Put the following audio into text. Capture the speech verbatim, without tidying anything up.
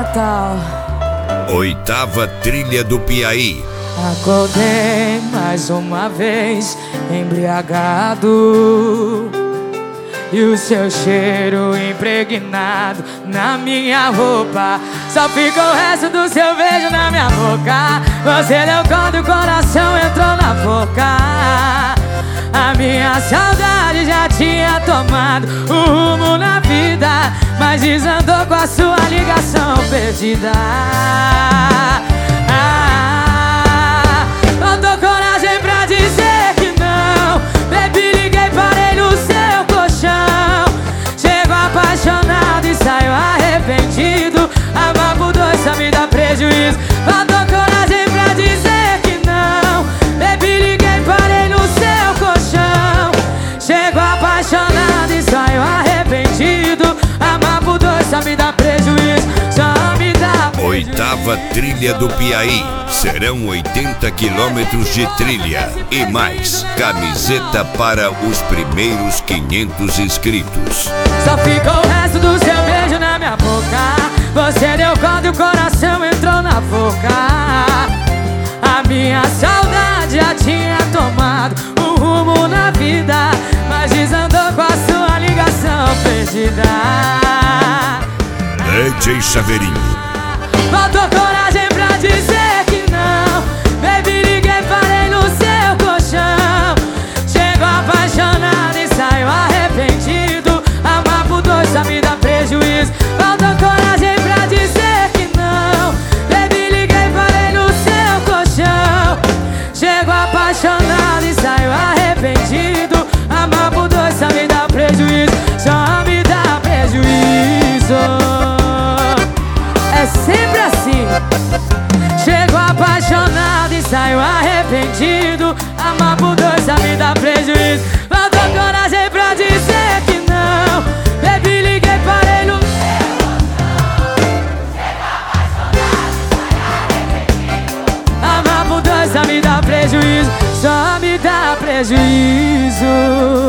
Natal. Oitava trilha do Piauí. Acordei mais uma vez embriagado, e o seu cheiro impregnado na minha roupa. Só fica o resto do seu beijo na minha boca. Você deu conta e o coração entrou na boca. A minha saudade já tinha tomado um rumo na vida, mas desandou com a sua ligação perdida. Ah, faltou coragem pra dizer que não. Baby, liguei, parei no seu colchão. Chego apaixonado e saio arrependido. Amar por dois só me dá prejuízo. Faltou coragem pra dizer que não. Baby, liguei, parei no seu colchão. Chego apaixonado e saio arrependido. Amar por dois só me dá prejuízo. Só me dá prejuízo. Oitava trilha do Piauí. Serão oitenta quilômetros de trilha e mais camiseta para os primeiros quinhentos inscritos. Só ficou o resto do seu beijo na minha boca. Você deu conta e o coração entrou na boca. A minha saudade já tinha tomado um rumo na vida, mas desandou com a sua ligação perdida. D J Chaveirinho. Faltou coragem pra dizer que não. Baby, liguei, parei no seu colchão. Chego apaixonado e saio arrependido. Amar por dois só me dá prejuízo. Faltou coragem pra dizer que não. Baby, liguei, parei no seu colchão. Chego apaixonado e saio arrependido. Amar por dois só me dá prejuízo. Só me dá prejuízo. É sempre assim. Chego apaixonado e saio arrependido. Amar por dois só me dá prejuízo. Faltou coragem pra dizer que não. Baby, liguei, parei no amar por dois só me dá prejuízo. Só me dá prejuízo.